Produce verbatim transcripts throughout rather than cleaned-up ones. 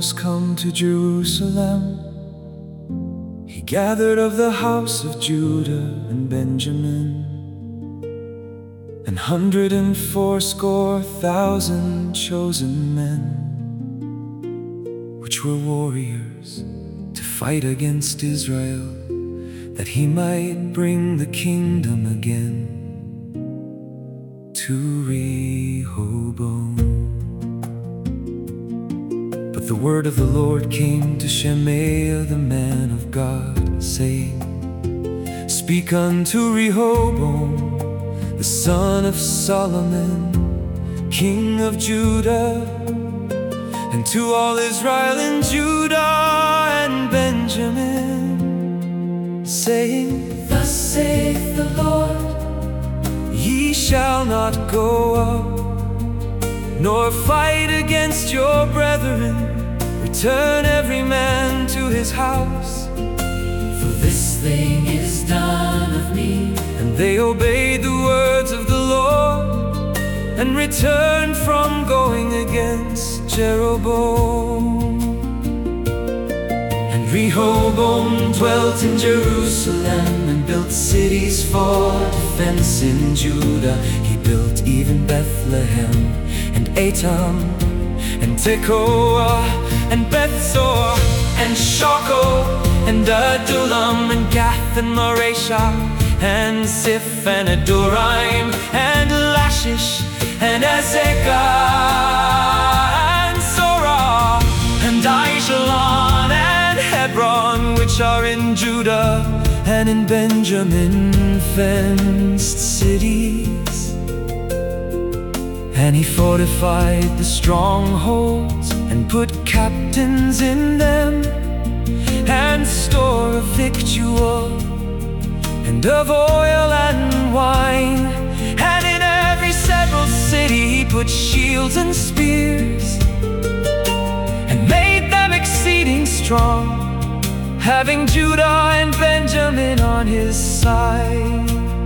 was come to Jerusalem, he gathered of the house of Judah and Benjamin an hundred and fourscore thousand chosen men, which were warriors to fight against Israel, that he might bring the kingdom again to Rehoboam. But the word of the Lord came to Shemaiah the man of God, saying, Speak unto Rehoboam, the son of Solomon, king of Judah, and to all Israel in Judah and Benjamin, saying, Thus saith the Lord, Ye shall not go up, nor fight against your brethren. Return every man to his house, for this thing is done of me. And they obeyed the words of the Lord, and returned from going against Jeroboam. And Rehoboam dwelt in Jerusalem, and built cities for defense in Judah. He built even Bethlehem, and Etam, and Tekoa, and Bethzor, and Shoco, and Adullam, and Gath, and Mareshah, and Ziph, and Adoraim, and Lashish, and Azekah, and Zorah, and Aishalon, and Hebron, which are in Judah and in Benjamin, fenced cities. And he fortified the strongholds, and put captains in them, and store of victual, and of oil and wine. And in every several city he put shields and spears, and made them exceeding strong, having Judah and Benjamin on his side.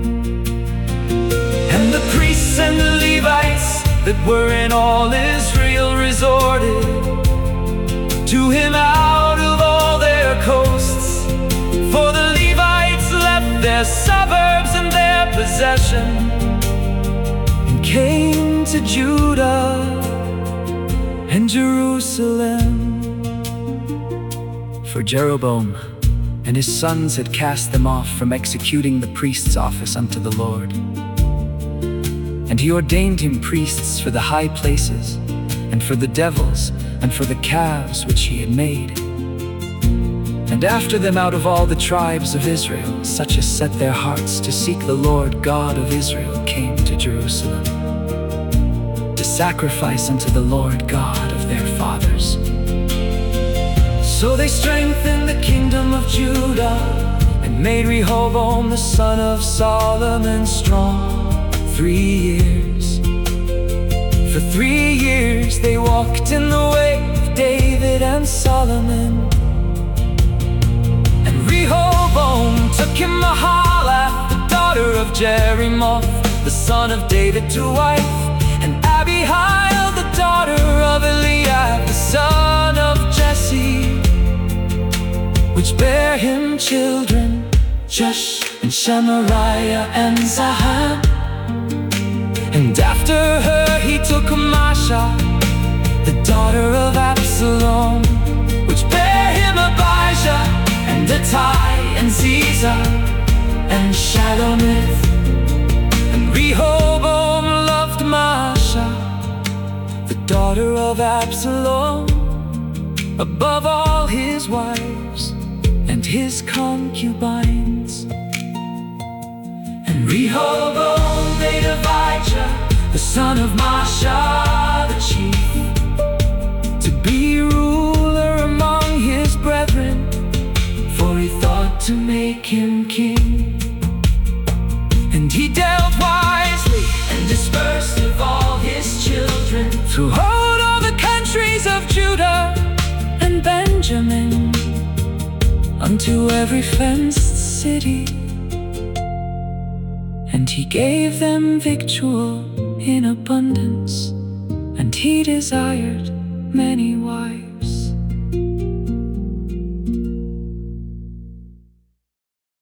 And the priests and the Levites that were in all Israel resorted to him out of all their coasts. For the Levites left their suburbs and their possession, and came to Judah and Jerusalem. For Jeroboam and his sons had cast them off from executing the priest's office unto the Lord. And he ordained him priests for the high places, and for the devils, and for the calves which he had made. And after them out of all the tribes of Israel, such as set their hearts to seek the Lord God of Israel, came to Jerusalem, to sacrifice unto the Lord God of their fathers. So they strengthened the kingdom of Judah, and made Rehoboam the son of Solomon strong. Three years, for three years they walked in the way of David and Solomon. And Rehoboam took him Mahalath, the daughter of Jerimoth, the son of David, to wife, and Abihail, the daughter of Eliab, the son of Jesse, which bare him children, Josh and Shemariah and Zaham. And after her he took Masha, the daughter of Absalom, which bare him Abijah, and Attai, and Ziza, and Shalomith. And Rehoboam loved Masha, the daughter of Absalom, above all his wives and his concubines. And Rehoboam made Abijah, the son of Masha, the chief, to be ruler among his brethren, for he thought to make him king. And he dealt wisely, and dispersed of all his children throughout all the countries of Judah and Benjamin, unto every fenced city. And he gave them victual in abundance, and he desired many wives.